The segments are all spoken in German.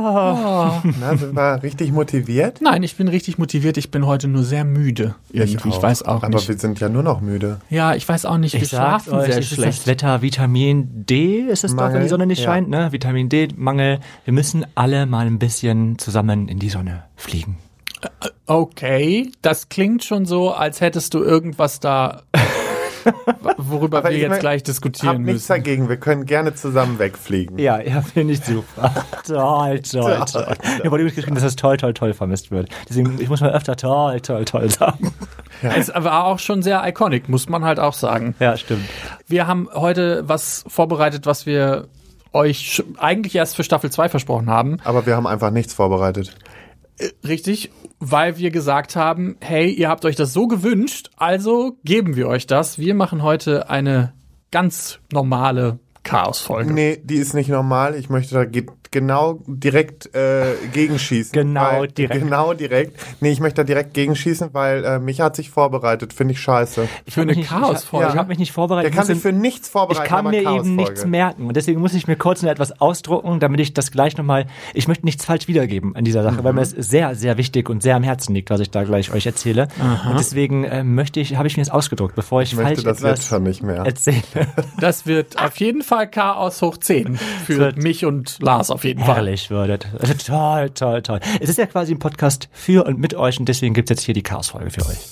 Na, sind wir richtig motiviert? Nein, ich bin richtig motiviert. Ich bin heute nur sehr müde. Irgendwie. Ich weiß auch nicht. Aber wir sind ja nur noch müde. Ja, ich weiß auch nicht. Wir schlafen sehr schlecht. Wetter, Vitamin D ist es doch, wenn die Sonne nicht scheint, ne? Vitamin D-Mangel. Wir müssen alle mal ein bisschen zusammen in die Sonne fliegen. Okay, das klingt schon so, als hättest du irgendwas da, worüber wir jetzt gleich diskutieren müssen. Nichts dagegen, wir können gerne zusammen wegfliegen. Ja, finde ich super. Toll. Ich habe übrigens geschrieben, dass das toll vermisst wird. Deswegen, ich muss mal öfter toll sagen. Ja. Es war auch schon sehr iconic, muss man halt auch sagen. Ja, stimmt. Wir haben heute was vorbereitet, was wir euch eigentlich erst für Staffel 2 versprochen haben. Aber wir haben einfach nichts vorbereitet. Richtig, weil wir gesagt haben, hey, ihr habt euch das so gewünscht, also geben wir euch das. Wir machen heute eine ganz normale Chaos-Folge. Nee, die ist nicht normal. Ich möchte da genau direkt gegenschießen. Genau direkt. Nee, ich möchte da direkt gegenschießen, weil Micha hat sich vorbereitet. Finde ich scheiße. Für eine Chaos-Folge? Ich habe mich nicht vorbereitet. Der kann sich für nichts vorbereiten. Ich kann mir eben nichts merken. Und deswegen muss ich mir kurz noch etwas ausdrucken, damit ich das gleich nochmal, ich möchte nichts falsch wiedergeben in dieser Sache, weil mir es sehr, sehr wichtig und sehr am Herzen liegt, was ich da gleich euch erzähle. Aha. Und deswegen habe ich mir das ausgedruckt, bevor ich falsch das etwas jetzt schon nicht mehr erzähle. Das wird auf jeden Fall Chaos hoch 10 für mich und Lars auf jeden Fall. Herrlich würdet. Toll. Es ist ja quasi ein Podcast für und mit euch und deswegen gibt es jetzt hier die Chaos-Folge für euch.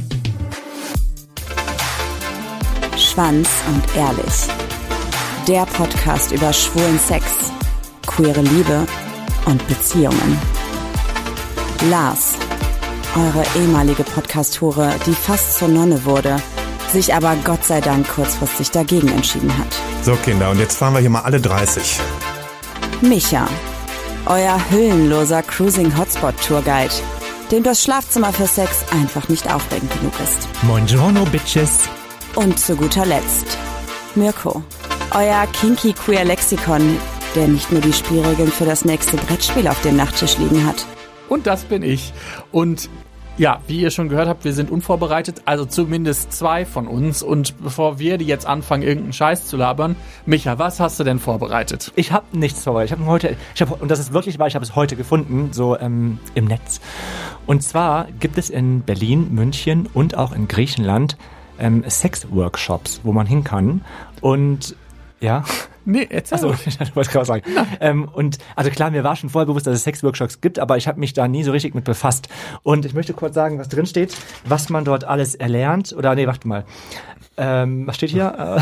Schwanz und ehrlich. Der Podcast über schwulen Sex, queere Liebe und Beziehungen. Lars, eure ehemalige Podcast-Hure, die fast zur Nonne wurde, sich aber Gott sei Dank kurzfristig dagegen entschieden hat. So Kinder, und jetzt fahren wir hier mal alle 30. Micha, euer hüllenloser Cruising-Hotspot-Tourguide, dem das Schlafzimmer für Sex einfach nicht aufregend genug ist. Buongiorno, Bitches. Und zu guter Letzt Mirko, euer Kinky-Queer-Lexikon, der nicht nur die Spielregeln für das nächste Brettspiel auf dem Nachttisch liegen hat. Und das bin ich. Und ja, wie ihr schon gehört habt, wir sind unvorbereitet, also zumindest 2 von uns. Und bevor wir die jetzt anfangen, irgendeinen Scheiß zu labern, Micha, was hast du denn vorbereitet? Ich habe nichts vorbereitet. Und das ist wirklich wahr, ich habe es heute gefunden, so im Netz. Und zwar gibt es in Berlin, München und auch in Griechenland Sex-Workshops, wo man hin kann. Und ja. Nee, erzähl. Achso, ich wollte gerade sagen. Und also klar, mir war schon vorher bewusst, dass es Sex-Workshops gibt, aber ich habe mich da nie so richtig mit befasst. Und ich möchte kurz sagen, was drin steht, was man dort alles erlernt. Oder nee, warte mal. Was steht hier?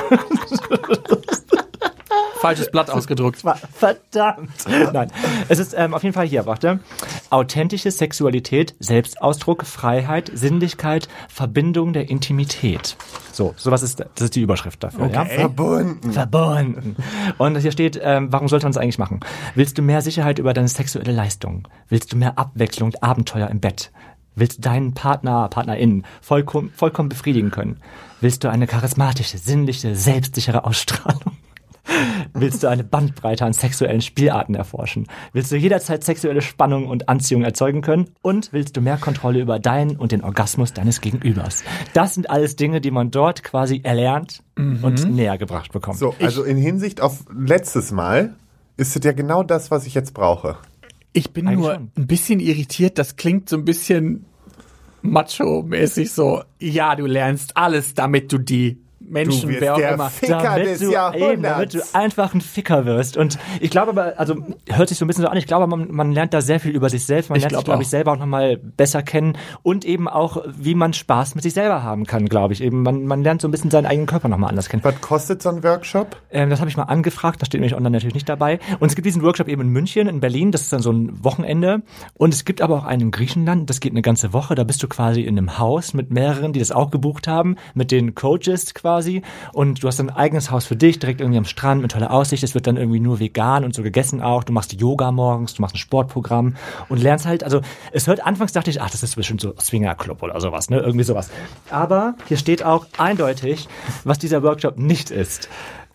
Falsches Blatt ausgedruckt. Verdammt. Nein, es ist auf jeden Fall hier, warte. Authentische Sexualität, Selbstausdruck, Freiheit, Sinnlichkeit, Verbindung der Intimität. Das ist die Überschrift dafür. Okay. Ja? Verbunden. Und hier steht, warum sollte man das eigentlich machen? Willst du mehr Sicherheit über deine sexuelle Leistung? Willst du mehr Abwechslung und Abenteuer im Bett? Willst du deinen Partnerin vollkommen befriedigen können? Willst du eine charismatische, sinnliche, selbstsichere Ausstrahlung? Willst du eine Bandbreite an sexuellen Spielarten erforschen? Willst du jederzeit sexuelle Spannung und Anziehung erzeugen können? Und willst du mehr Kontrolle über deinen und den Orgasmus deines Gegenübers? Das sind alles Dinge, die man dort quasi erlernt und näher gebracht bekommt. So, also in Hinsicht auf letztes Mal ist es ja genau das, was ich jetzt brauche. Ich bin eigentlich nur ein bisschen irritiert, das klingt so ein bisschen macho-mäßig so, ja, du lernst alles, damit du die Menschen, wer auch immer, damit du einfach ein Ficker wirst. Und ich glaube aber, also hört sich so ein bisschen so an, ich glaube, man lernt da sehr viel über sich selbst, man lernt sich, glaube ich, selber auch nochmal besser kennen und eben auch, wie man Spaß mit sich selber haben kann, glaube ich. Eben, man lernt so ein bisschen seinen eigenen Körper nochmal anders kennen. Was kostet so ein Workshop? Das habe ich mal angefragt, da steht nämlich online natürlich nicht dabei. Und es gibt diesen Workshop eben in München, in Berlin, das ist dann so ein Wochenende. Und es gibt aber auch einen in Griechenland, das geht eine ganze Woche, da bist du quasi in einem Haus mit mehreren, die das auch gebucht haben, mit den Coaches quasi. Und du hast ein eigenes Haus für dich, direkt irgendwie am Strand mit toller Aussicht. Es wird dann irgendwie nur vegan und so gegessen auch. Du machst Yoga morgens, du machst ein Sportprogramm und lernst halt, also anfangs dachte ich, das ist bestimmt so Swingerclub oder sowas, ne, irgendwie sowas. Aber hier steht auch eindeutig, was dieser Workshop nicht ist.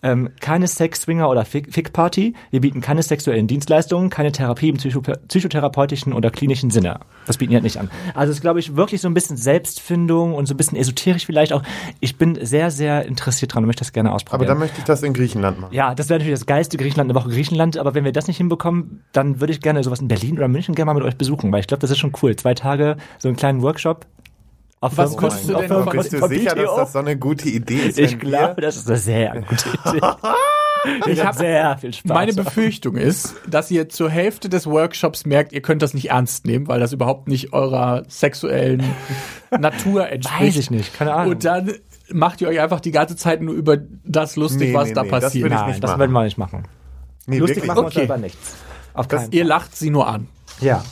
keine Sex-Swinger- oder Fick-Party. Wir bieten keine sexuellen Dienstleistungen, keine Therapie im psychotherapeutischen oder klinischen Sinne. Das bieten wir halt nicht an. Also es ist, glaube ich, wirklich so ein bisschen Selbstfindung und so ein bisschen esoterisch vielleicht auch. Ich bin sehr, sehr interessiert dran und möchte das gerne ausprobieren. Aber dann möchte ich das in Griechenland machen. Ja, das wäre natürlich das geilste Griechenland, eine Woche Griechenland. Aber wenn wir das nicht hinbekommen, dann würde ich gerne sowas in Berlin oder München gerne mal mit euch besuchen, weil ich glaube, das ist schon cool. 2 Tage, so einen kleinen Workshop. Was würdest du denn Bist du sicher, dass das so eine gute Idee ist? Ich glaube, das ist eine sehr gute Idee. Ich habe sehr viel Spaß. Meine Befürchtung ist, dass ihr zur Hälfte des Workshops merkt, ihr könnt das nicht ernst nehmen, weil das überhaupt nicht eurer sexuellen Natur entspricht. Weiß ich nicht, keine Ahnung. Und dann macht ihr euch einfach die ganze Zeit nur über das lustig, was da passiert. Das würde ich Nein, nicht das machen. werden wir nicht machen. Nee, Lustig wirklich. machen wir uns Okay. selber nichts. Auf keinen Ihr lacht sie nur an. Ja.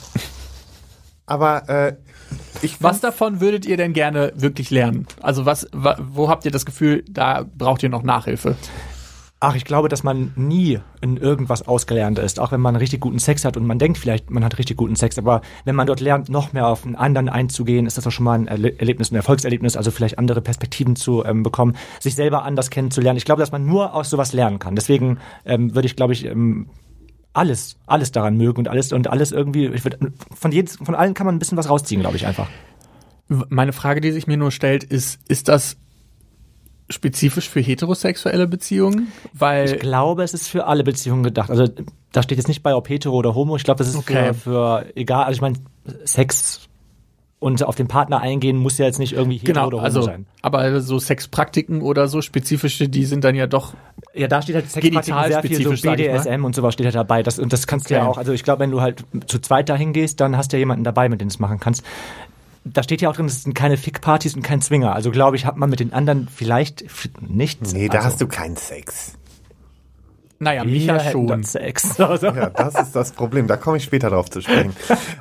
Aber Was davon würdet ihr denn gerne wirklich lernen? Also wo habt ihr das Gefühl, da braucht ihr noch Nachhilfe? Ach, ich glaube, dass man nie in irgendwas ausgelernt ist, auch wenn man richtig guten Sex hat und man denkt vielleicht, man hat richtig guten Sex, aber wenn man dort lernt, noch mehr auf einen anderen einzugehen, ist das auch schon mal ein Erlebnis, ein Erfolgserlebnis, also vielleicht andere Perspektiven zu bekommen, sich selber anders kennenzulernen. Ich glaube, dass man nur aus sowas lernen kann. Deswegen würde ich, glaube ich, alles daran mögen und alles irgendwie, von allen kann man ein bisschen was rausziehen, glaube ich einfach. Meine Frage, die sich mir nur stellt, ist das spezifisch für heterosexuelle Beziehungen? Weil Ich glaube, es ist für alle Beziehungen gedacht. Also da steht jetzt nicht bei, ob hetero oder homo. Ich glaube, das ist Okay. für egal. Also ich meine, Sex und auf den Partner eingehen muss ja jetzt nicht irgendwie hetero genau, oder homo also sein. aber so Sexpraktiken oder so spezifische, die sind dann ja doch Ja, da steht halt Sexpraktiken sehr viel so Genitalspezifisch, sag ich mal. BDSM und sowas steht halt dabei. Und das kannst du ja Okay. auch. Also ich glaube, wenn du halt zu zweit dahin gehst, dann hast du ja jemanden dabei, mit dem du es machen kannst. Da steht ja auch drin, es sind keine Fick-Partys und kein Zwinger. Also glaube ich, hat man mit den anderen vielleicht nichts. nee, da also, hast du keinen Sex. naja, wir Micha hätten schon. dann Sex. Also. Ja, das ist das Problem. Da komme ich später drauf zu sprechen.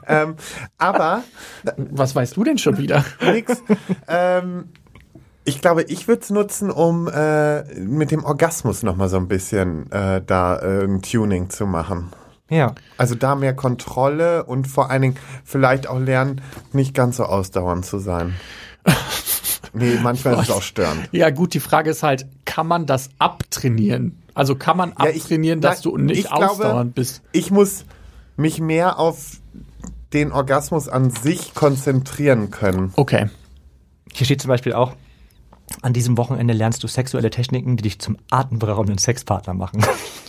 Aber Was weißt du denn schon wieder? nix. Ich glaube, ich würde es nutzen, um mit dem Orgasmus noch mal so ein bisschen ein Tuning zu machen. Ja. Also da mehr Kontrolle und vor allen Dingen vielleicht auch lernen, nicht ganz so ausdauernd zu sein. Nee, manchmal ist es auch störend. Ja gut, die Frage ist halt, kann man das abtrainieren? Also kann man abtrainieren, dass du nicht ich glaube, ausdauernd bist? Ich muss mich mehr auf den Orgasmus an sich konzentrieren können. Okay. Hier steht zum Beispiel auch, an diesem Wochenende lernst du sexuelle Techniken, die dich zum atemberaubenden Sexpartner machen.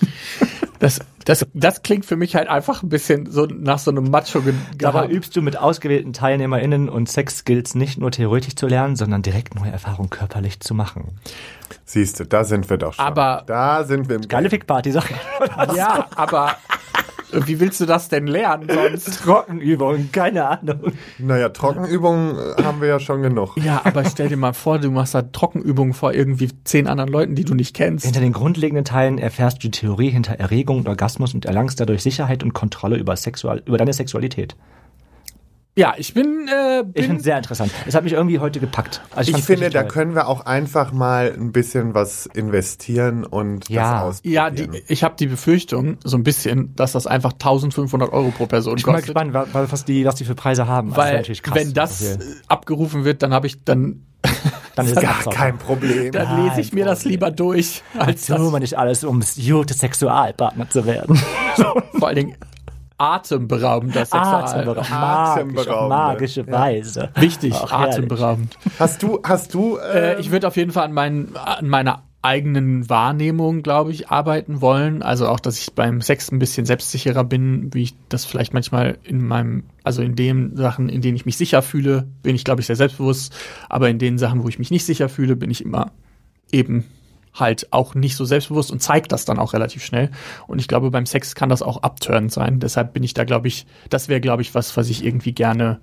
Das klingt für mich halt einfach ein bisschen so nach so einem Dabei Macho-Gehabe. übst du mit ausgewählten TeilnehmerInnen und Sex-Skills nicht nur theoretisch zu lernen, sondern direkt neue Erfahrungen körperlich zu machen. Siehst du, da sind wir doch schon. Aber- da sind wir im Geile Fick-Party, sag ich. Ja, aber wie willst du das denn lernen sonst? Trockenübungen, keine Ahnung. Naja, Trockenübungen haben wir ja schon genug. Ja, aber stell dir mal vor, du machst da Trockenübungen vor irgendwie 10 anderen Leuten, die du nicht kennst. Hinter den grundlegenden Teilen erfährst du die Theorie hinter Erregung und Orgasmus und erlangst dadurch Sicherheit und Kontrolle über deine Sexualität. Ja, ich bin Ich finde es sehr interessant. Es hat mich irgendwie heute gepackt. Also Ich fand's finde, richtig da toll. können wir auch einfach mal ein bisschen was investieren und Ja. das ja, ausprobieren. ich habe die Befürchtung, so ein bisschen, dass das einfach 1.500 Euro pro Person Ich bin mal kostet. gespannt, was die für Preise haben. Also Weil, natürlich krass, wenn das so viel. abgerufen wird, dann Dann ist es Gar Abzocke. kein Problem. dann lese ich mir das lieber durch, als So, das, man nicht alles, um gute Sexualpartner zu werden. vor allen Dingen atemberaubender Sexual. Atemberaubend. Magische Weise. Wichtig, Ach, herrlich. atemberaubend. Hast du Ich würde auf jeden Fall an meiner eigenen Wahrnehmung, glaube ich, arbeiten wollen. Also auch, dass ich beim Sex ein bisschen selbstsicherer bin, wie ich das vielleicht manchmal in den Sachen, in denen ich mich sicher fühle, bin ich, glaube ich, sehr selbstbewusst. Aber in den Sachen, wo ich mich nicht sicher fühle, bin ich immer eben halt auch nicht so selbstbewusst und zeigt das dann auch relativ schnell. Und ich glaube, beim Sex kann das auch abturnend sein. Deshalb bin ich da, glaube ich, das wäre, glaube ich, was ich irgendwie gerne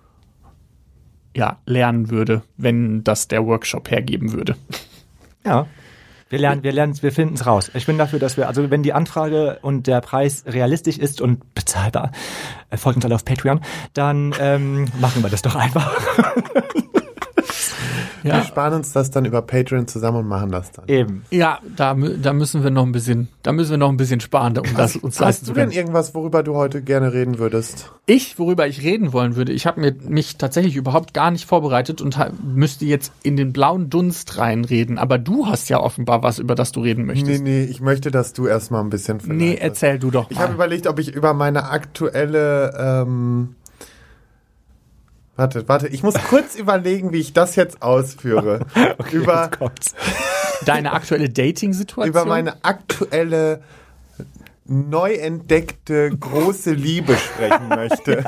lernen würde, wenn das der Workshop hergeben würde. Ja. Wir finden es raus. Ich bin dafür, dass also wenn die Anfrage und der Preis realistisch ist und bezahlbar, folgt uns alle auf Patreon, dann machen wir das doch einfach. Wir sparen uns das dann über Patreon zusammen und machen das dann. Eben. Ja, da müssen wir noch ein bisschen sparen, um das uns leisten Hast zu du denn können. irgendwas, worüber du heute gerne reden würdest? Worüber ich reden wollen würde, ich habe mich tatsächlich überhaupt gar nicht vorbereitet und müsste jetzt in den blauen Dunst reinreden. Aber du hast ja offenbar was, über das du reden möchtest. Nee, ich möchte, dass du erstmal ein bisschen Nee, erzähl du doch mal. Ich habe überlegt, ob ich über meine aktuelle Warte, ich muss kurz überlegen, wie ich das jetzt ausführe. Okay, über jetzt kommt's. Deine aktuelle Dating-Situation? über meine aktuelle neu entdeckte große Liebe sprechen möchte.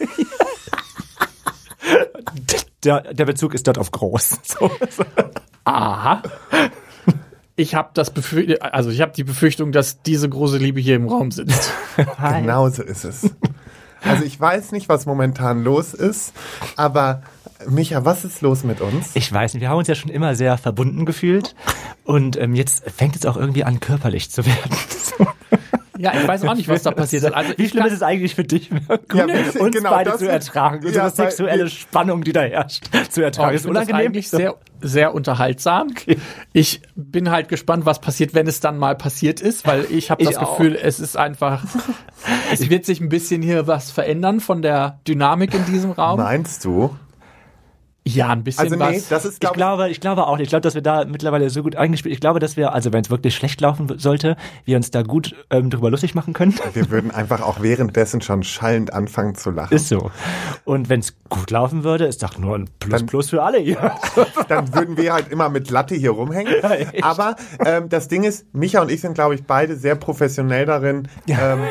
Der Bezug ist dort auf groß. So. Aha. Ich habe die Befürchtung, dass diese große Liebe hier im Raum sitzt. Genau so ist es. Also ich weiß nicht, was momentan los ist, aber Micha, was ist los mit uns? Ich weiß nicht, wir haben uns ja schon immer sehr verbunden gefühlt und jetzt fängt es auch irgendwie an, körperlich zu werden. So. Ja, ich weiß auch nicht, was da passiert ist. Also Wie schlimm ist es eigentlich für dich, Ja, uns genau, beide das zu ist- ertragen, ja, unsere weil sexuelle Spannung, die da herrscht, zu ertragen? Ich finde das eigentlich sehr, sehr unterhaltsam. Ich bin halt gespannt, was passiert, wenn es dann mal passiert ist, weil ich habe das Ich auch. Gefühl, es ist einfach, es wird sich ein bisschen hier was verändern von der Dynamik in diesem Raum. Meinst du? Ja, ein bisschen Also nee, was. das ist Ich glaube auch nicht. Ich glaube, dass wir da mittlerweile so gut eingespielt. Ich glaube, dass wir, also wenn es wirklich schlecht laufen sollte, wir uns da gut drüber lustig machen können. Wir würden einfach auch währenddessen schon schallend anfangen zu lachen. Ist so. Und wenn es gut laufen würde, ist doch nur ein Plus für alle hier. Dann würden wir halt immer mit Latte hier rumhängen. Ja, echt. Aber das Ding ist, Micha und ich sind, glaube ich, beide sehr professionell darin.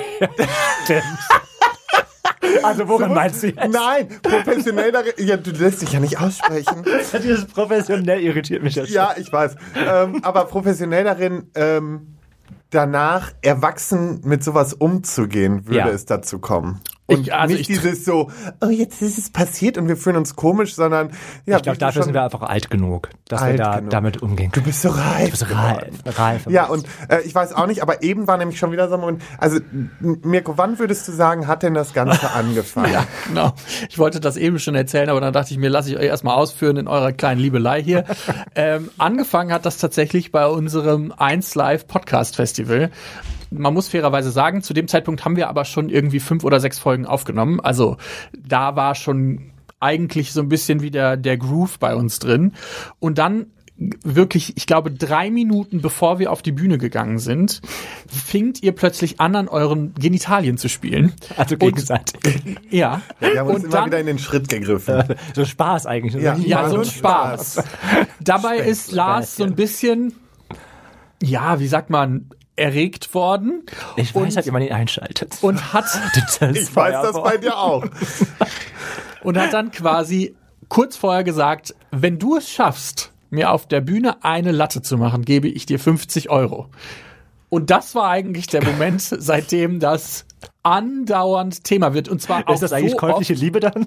Also woran meinst du jetzt? Nein, professionell darin. Ja, du lässt dich ja nicht aussprechen. Dieses professionell irritiert mich jetzt. Ja, ich weiß. Aber professionell darin, danach erwachsen mit sowas umzugehen, würde Ja. es dazu kommen. Und nicht dieses so, oh, jetzt ist es passiert und wir fühlen uns komisch, sondern ja, Ich glaube, dafür sind wir einfach alt genug, dass wir Alt da genug. damit umgehen Du können. bist so reif. Du bist reif. Ja, und ich weiß auch nicht, aber eben war nämlich schon wieder so ein Moment. Also, Mirko, wann würdest du sagen, hat denn das Ganze angefangen? Ja, genau. Ich wollte das eben schon erzählen, aber dann dachte ich mir, lasse ich euch erstmal ausführen in eurer kleinen Liebelei hier. Angefangen hat das tatsächlich bei unserem 1Live Podcast Festival. Man muss fairerweise sagen, zu dem Zeitpunkt haben wir aber schon irgendwie 5 oder 6 Folgen aufgenommen. Also da war schon eigentlich so ein bisschen wieder der Groove bei uns drin. Und dann wirklich, ich glaube, 3 Minuten bevor wir auf die Bühne gegangen sind, fingt ihr plötzlich an euren Genitalien zu spielen. Also gegenseitig. Ja. Wir haben uns Und immer dann- wieder in den Schritt gegriffen. So Spaß eigentlich. Ja. Ja, so ein und Spaß. Dabei ist Lars so ein bisschen, ja, wie sagt man, erregt worden. Ich weiß halt, wie man ihn einschaltet. Und hat Ich weiß das bei dir auch. und hat dann quasi kurz vorher gesagt, wenn du es schaffst, mir auf der Bühne eine Latte zu machen, gebe ich dir 50 €. Und das war eigentlich der Moment, seitdem das andauernd Thema wird. Und zwar auch Ist das eigentlich so käufliche Liebe dann?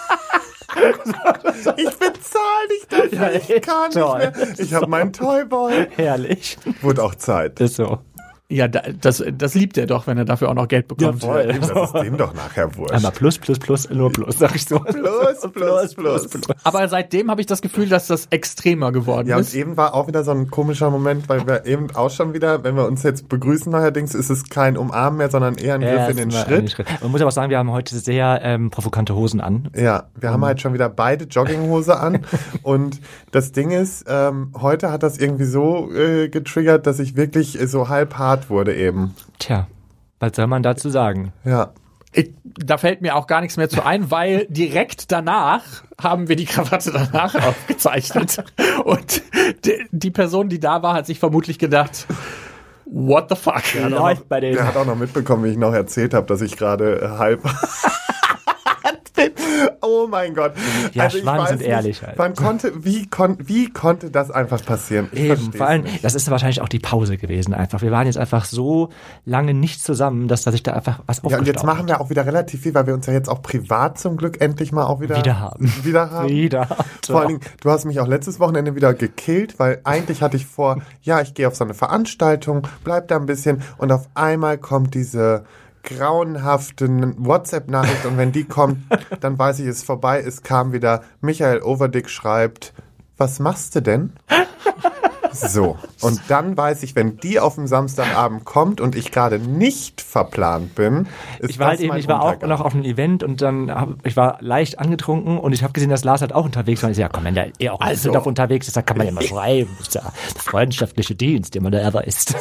Ich bezahle dich dafür. Ja, Ich kann toll. nicht mehr. Ich habe meinen Toyboy. Herrlich. Wurde auch Zeit. Ist so. Ja, das liebt er doch, wenn er dafür auch noch Geld bekommt. Ja, voll. Das ist dem doch nachher wurscht. Einmal plus, nur plus, sag ich so. Plus. Aber seitdem habe ich das Gefühl, dass das extremer geworden Ja, und ist. eben war auch wieder so ein komischer Moment, weil wir eben auch schon wieder, wenn wir uns jetzt begrüßen neuerdings, ist es kein Umarmen mehr, sondern eher ein Griff in den Schritt. Man muss aber auch sagen, wir haben heute sehr provokante Hosen an. Ja, wir haben halt schon wieder beide Jogginghose an und das Ding ist, heute hat das irgendwie so getriggert, dass ich wirklich so halb hart wurde eben. Tja, was soll man dazu sagen? Ja. Da fällt mir auch gar nichts mehr zu ein, weil direkt danach haben wir die Krawatte danach aufgezeichnet. Und die Person, die da war, hat sich vermutlich gedacht, what the fuck? Läuft bei denen. Der hat auch noch mitbekommen, wie ich noch erzählt habe, dass ich gerade halb bin. Oh mein Gott. Ja, ich Schwanen weiß sind nicht, ehrlich halt. Wie konnte das einfach passieren? Ich Eben, versteh's vor allem, nicht. das ist wahrscheinlich auch die Pause gewesen einfach. Wir waren jetzt einfach so lange nicht zusammen, dass sich da einfach was Ja, und aufgestaut jetzt machen hat. wir auch wieder relativ viel, weil wir uns ja jetzt auch privat zum Glück endlich mal auch wieder haben. Wieder. Vor allen Dingen, du hast mich auch letztes Wochenende wieder gekillt, weil eigentlich hatte ich vor, ja, ich gehe auf so eine Veranstaltung, bleib da ein bisschen und auf einmal kommt diese grauenhafte WhatsApp-Nachricht und wenn die kommt, dann weiß ich, es ist vorbei. Es kam wieder, Michael Overdick schreibt, was machst du denn? So, und dann weiß ich, wenn die auf dem Samstagabend kommt und ich gerade nicht verplant bin, ist Ich war das mein ich war auch Untergang. noch auf einem Event und dann ich war leicht angetrunken und ich habe gesehen, dass Lars halt auch unterwegs war. Und ich so, ja komm, wenn der auch also doch unterwegs ist, dann kann man ja mal schreiben. Das ist ja der freundschaftliche Dienst, den man da ever ist.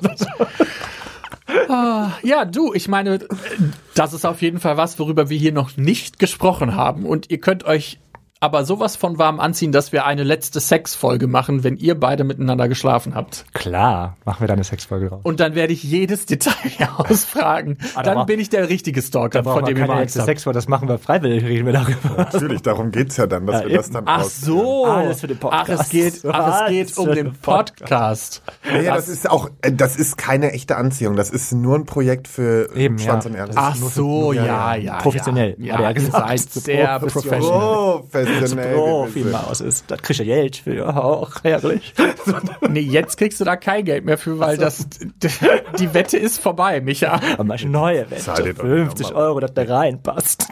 Ja, du, ich meine, das ist auf jeden Fall was, worüber wir hier noch nicht gesprochen haben. Und ihr könnt euch aber sowas von warm anziehen, dass wir eine letzte Sexfolge machen, wenn ihr beide miteinander geschlafen habt. Klar, machen wir da eine Sexfolge drauf. Und dann werde ich jedes Detail ausfragen. Dann bin ich der richtige Stalker, von dem ihr mal Angst habt. Sexfolge, das machen wir freiwillig, reden wir darüber. Natürlich, darum geht's ja dann, dass wir das dann Ach so. Alles für den Podcast. Es geht um den Podcast. Ja, das ist keine echte Anziehung. Das ist nur ein Projekt für Eben, Schwanz ja. und Ehrlich. Ach so, ja. Professionell, Ja, hat er ihr gesagt. seid sehr professional. Professionell. Profi-Maus ist. Da krieg ich ja Geld für. Auch herrlich. Nee, jetzt kriegst du da kein Geld mehr für, weil die Wette ist vorbei, Micha. Aber mal eine neue Wette. Zahl dir doch nicht 50 nochmal. Euro, dass der reinpasst.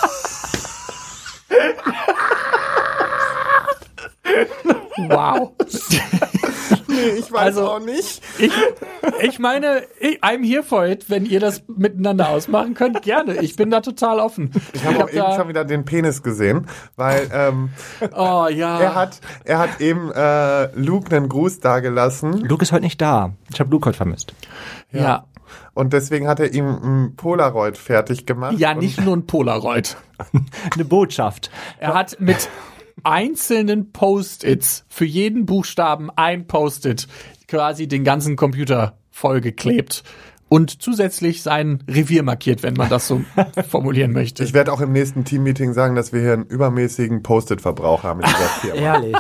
Wow. Ich weiß Also- auch nicht. Ich meine, I'm here for it. Wenn ihr das miteinander ausmachen könnt, gerne. Ich bin da total offen. Ich habe auch eben schon wieder den Penis gesehen, weil Oh ja. er hat eben Luke einen Gruß dagelassen Luke ist heute nicht da. Ich habe Luke heute vermisst. Ja. und deswegen hat er ihm ein Polaroid fertig gemacht. Ja, und nicht nur ein Polaroid. Eine Botschaft. Er hat mit einzelnen Post-its für jeden Buchstaben ein Post-it quasi den ganzen Computer vollgeklebt und zusätzlich sein Revier markiert, wenn man das so formulieren möchte. Ich werde auch im nächsten Teammeeting sagen, dass wir hier einen übermäßigen Post-it-Verbrauch haben in dieser Firma. Ehrlich.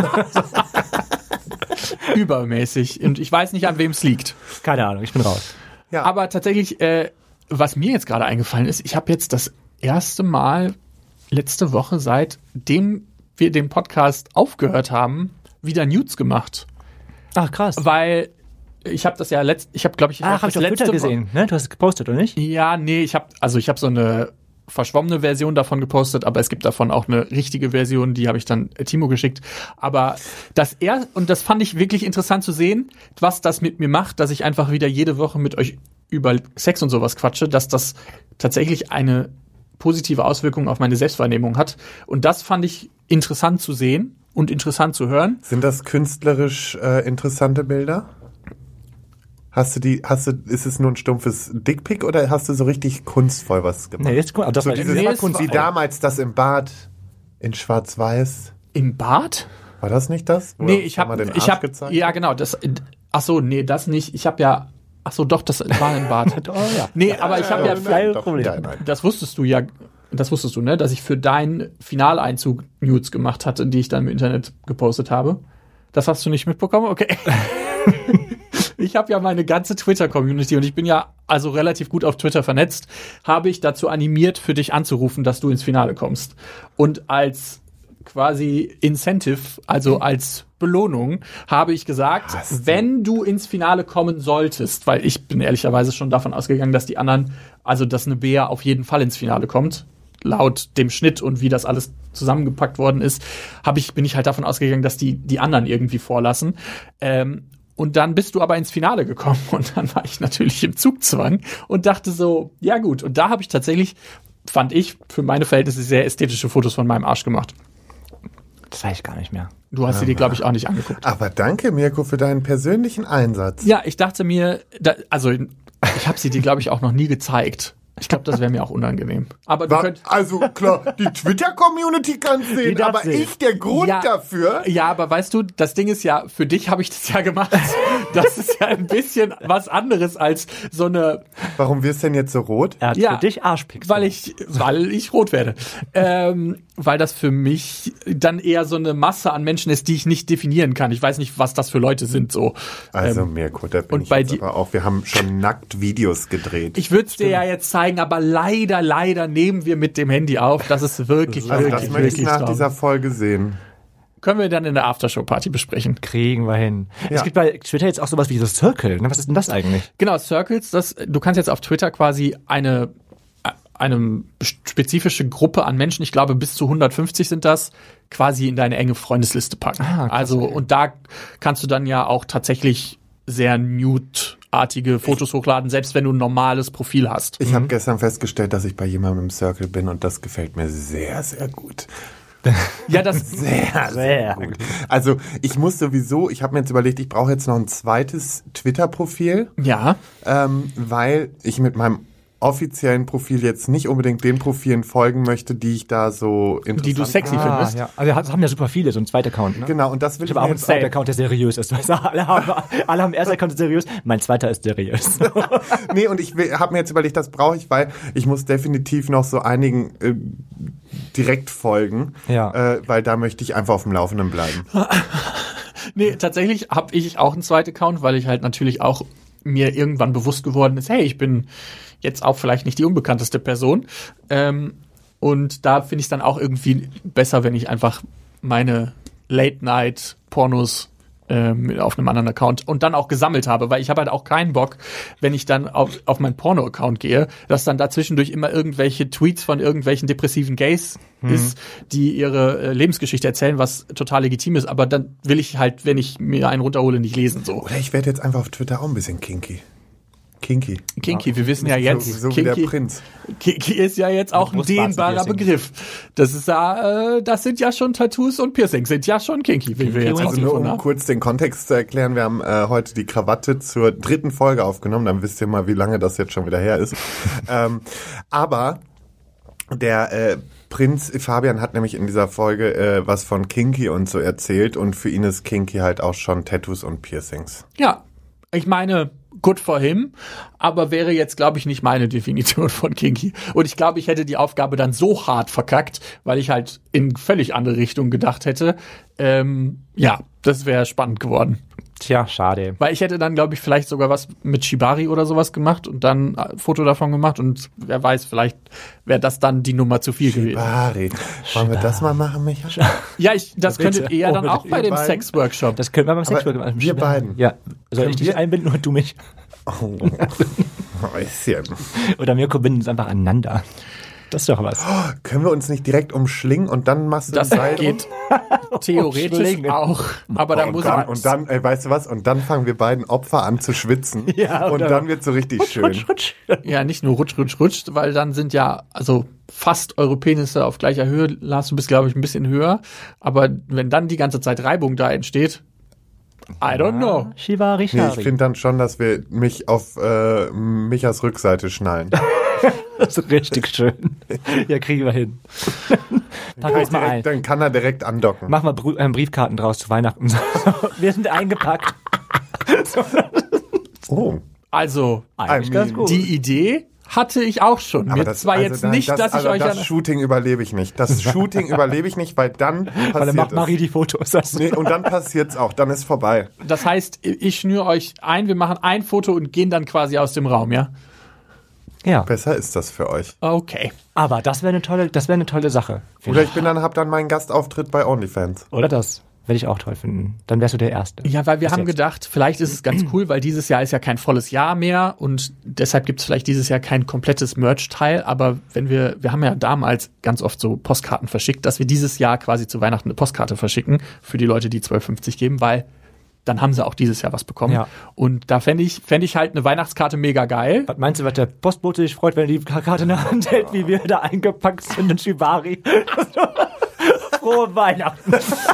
Übermäßig. Und ich weiß nicht, an wem es liegt. Keine Ahnung, ich bin raus. Ja. Aber tatsächlich, was mir jetzt gerade eingefallen ist, ich habe jetzt das erste Mal letzte Woche, seitdem wir den Podcast aufgehört haben, wieder Nudes gemacht. Ach, krass. Weil ich habe das ja hab ich auf Twitter gesehen, ne? Du hast es gepostet, oder nicht? Ja, nee, ich habe so eine verschwommene Version davon gepostet, aber es gibt davon auch eine richtige Version, die habe ich dann Timo geschickt. Aber und das fand ich wirklich interessant zu sehen, was das mit mir macht, dass ich einfach wieder jede Woche mit euch über Sex und sowas quatsche, dass das tatsächlich eine positive Auswirkung auf meine Selbstwahrnehmung hat. Und das fand ich interessant zu sehen und interessant zu hören. Sind das künstlerisch interessante Bilder? Ist es nur ein stumpfes Dickpick oder hast du so richtig kunstvoll was gemacht? Nee, jetzt guck mal, das so war dieses, nee, es war- wie damals das im Bad in Schwarz-Weiß. Im Bad? War das nicht das? Wo Nee, er ich habe mal den Arsch gezeigt ja hat? genau, ach so, nee, das nicht. Ich habe ja ach so, doch, das war im Bad. Oh ja. Nee, aber ich habe ja Nein, doch, Problem. nein. das wusstest du, ne, dass ich für deinen Finaleinzug Nudes gemacht hatte, die ich dann im Internet gepostet habe. Das hast du nicht mitbekommen? Okay. Ich habe ja meine ganze Twitter-Community und ich bin ja also relativ gut auf Twitter vernetzt, habe ich dazu animiert, für dich anzurufen, dass du ins Finale kommst. Und als quasi Incentive, also als Belohnung, habe ich gesagt, wenn du ins Finale kommen solltest, weil ich bin ehrlicherweise schon davon ausgegangen, dass die anderen, also dass eine Bea auf jeden Fall ins Finale kommt, laut dem Schnitt und wie das alles zusammengepackt worden ist, bin ich halt davon ausgegangen, dass die anderen irgendwie vorlassen. Und dann bist du aber ins Finale gekommen und dann war ich natürlich im Zugzwang und dachte so, ja gut. Und da habe ich tatsächlich, fand ich, für meine Verhältnisse sehr ästhetische Fotos von meinem Arsch gemacht. Das weiß ich gar nicht mehr. Du hast sie dir, glaube ich, auch nicht angeguckt. Aber danke, Mirko, für deinen persönlichen Einsatz. Ja, ich dachte mir, ich habe sie dir, glaube ich, auch noch nie gezeigt. Ich glaube, das wäre mir auch unangenehm. Aber du könnt, Also klar, die Twitter-Community kann es sehen, darf aber sehen. ich, der Grund Ja. dafür... Ja, aber weißt du, das Ding ist ja, für dich habe ich das ja gemacht. Das ist ja ein bisschen was anderes als so eine, Warum wirst du denn jetzt so rot? Er hat Ja, für dich Arschpicks. weil ich rot werde. Weil das für mich dann eher so eine Masse an Menschen ist, die ich nicht definieren kann. Ich weiß nicht, was das für Leute sind, so. Also Mirko, da bin und ich bei jetzt dir- aber auch. Wir haben schon nackt Videos gedreht. Ich würde es dir ja jetzt zeigen, aber leider nehmen wir mit dem Handy auf. Das ist wirklich, also wirklich, das möchte ich wirklich nach traurig. dieser Folge sehen. Können wir dann in der Aftershow-Party besprechen. Kriegen wir hin. Ja. Es gibt bei Twitter jetzt auch sowas wie so Circle. Ne? Was ist denn das eigentlich? Genau, Circles, du kannst jetzt auf Twitter quasi eine spezifische Gruppe an Menschen, ich glaube bis zu 150 sind das, quasi in deine enge Freundesliste packen. Krass, also okay. und da kannst du dann ja auch tatsächlich sehr nude-artige Fotos hochladen, selbst wenn du ein normales Profil hast. Ich habe gestern festgestellt, dass ich bei jemandem im Circle bin und das gefällt mir sehr, sehr gut. Ja, das Sehr gut. Also ich habe mir jetzt überlegt, ich brauche jetzt noch ein zweites Twitter-Profil, ja. weil ich mit meinem offiziellen Profil jetzt nicht unbedingt den Profilen folgen möchte, die ich da so interessant Die du sexy findest. Ja. Also das haben ja super viele, so ein zweiter Account, ne? Genau, und das will Ich ich habe auch mir einen jetzt zweiten Account, der seriös ist. Weißt du, alle haben einen ersten Account, der seriös. Mein zweiter ist seriös. Nee, und ich habe mir jetzt überlegt, das brauche ich, weil ich muss definitiv noch so einigen direkt folgen, weil da möchte ich einfach auf dem Laufenden bleiben. Nee, tatsächlich habe ich auch einen zweiten Account, weil ich halt natürlich auch mir irgendwann bewusst geworden ist, hey, ich bin jetzt auch vielleicht nicht die unbekannteste Person. Und da finde ich es dann auch irgendwie besser, wenn ich einfach meine Late-Night-Pornos auf einem anderen Account und dann auch gesammelt habe, weil ich habe halt auch keinen Bock, wenn ich dann auf meinen Porno-Account gehe, dass dann dazwischendurch immer irgendwelche Tweets von irgendwelchen depressiven Gays ist, die ihre Lebensgeschichte erzählen, was total legitim ist, aber dann will ich halt, wenn ich mir einen runterhole, nicht lesen, so. Oder ich werde jetzt einfach auf Twitter auch ein bisschen kinky. Kinky, wir wissen ja jetzt, so wie der Prinz. Kinky ist ja jetzt auch ein dehnbarer Begriff. Das ist das sind ja schon Tattoos und Piercings, sind ja schon kinky, wie wir jetzt Also nur rausgefunden um haben. kurz den Kontext zu erklären, wir haben heute die Krawatte zur 3. Folge aufgenommen, dann wisst ihr mal, wie lange das jetzt schon wieder her ist. Aber der Prinz Fabian hat nämlich in dieser Folge was von Kinky und so erzählt und für ihn ist Kinky halt auch schon Tattoos und Piercings. Ja, ich meine, good for him, aber wäre jetzt, glaube ich, nicht meine Definition von kinky. Und ich glaube, ich hätte die Aufgabe dann so hart verkackt, weil ich halt in völlig andere Richtung gedacht hätte. Ja, das wäre spannend geworden. Tja, schade. Weil ich hätte dann, glaube ich, vielleicht sogar was mit Shibari oder sowas gemacht und dann ein Foto davon gemacht und wer weiß, vielleicht wäre das dann die Nummer zu viel gewesen. Shibari. Wollen wir das mal machen, Micha? Ja, das könntet ihr ja dann auch Ihr bei dem beiden? Sex-Workshop. Das können wir beim Sexwork machen. wir beiden. Ja. Soll ich dich wir- einbinden oder du mich? Oh, Häuschen. Oder Mirko binden uns einfach aneinander. Das ist doch was. Können wir uns nicht direkt umschlingen und dann machst du Das ein Seil geht theoretisch Schlingen. auch, aber da muss und dann, weißt du was? Und dann fangen wir beiden Opfer an zu schwitzen. Ja, und oder- dann wird's so richtig schön. Rutsch. ja nicht nur rutsch, weil dann sind ja also fast eure Penisse auf gleicher Höhe. Lars, du bist, glaube ich, ein bisschen höher, aber wenn dann die ganze Zeit Reibung da entsteht, I don't know. Shibari, Nee, ich finde dann schon, dass wir mich auf Michas Rückseite schnallen. das ist richtig schön. Ja, kriegen wir hin. Pack uns mal ein. Dann kann er direkt andocken. Mach mal Briefkarten draus zu Weihnachten. Wir sind eingepackt. Oh. Also, Eigentlich I ganz mean, gut. die Idee hatte ich auch schon. Mir zwar also jetzt nicht, dass ich euch das Shooting überlebe ich nicht. Das Shooting überlebe ich nicht, weil dann Weil dann passiert macht Marie es. die Fotos. Das Nee, und dann passiert's auch. Dann ist vorbei. Das heißt, ich schnüre euch ein, wir machen ein Foto und gehen dann quasi aus dem Raum, ja? Ja, Besser ist das für euch. Okay. aber das wäre eine tolle Sache. Oder ich hab dann meinen Gastauftritt bei OnlyFans. Oder das. Werde ich auch toll finden. Dann wärst du der Erste. Ja, weil wir Bis haben jetzt. gedacht, vielleicht ist es ganz cool, weil dieses Jahr ist ja kein volles Jahr mehr und deshalb gibt es vielleicht dieses Jahr kein komplettes Merch-Teil, aber wenn wir haben ja damals ganz oft so Postkarten verschickt, dass wir dieses Jahr quasi zu Weihnachten eine Postkarte verschicken für die Leute, die 12,50 geben, weil dann haben sie auch dieses Jahr was bekommen. Ja. Und da fände ich halt eine Weihnachtskarte mega geil. Was meinst du, was der Postbote sich freut, wenn er die Karte in der Hand hält, wie wir da eingepackt sind in Shibari? Frohe Weihnachten.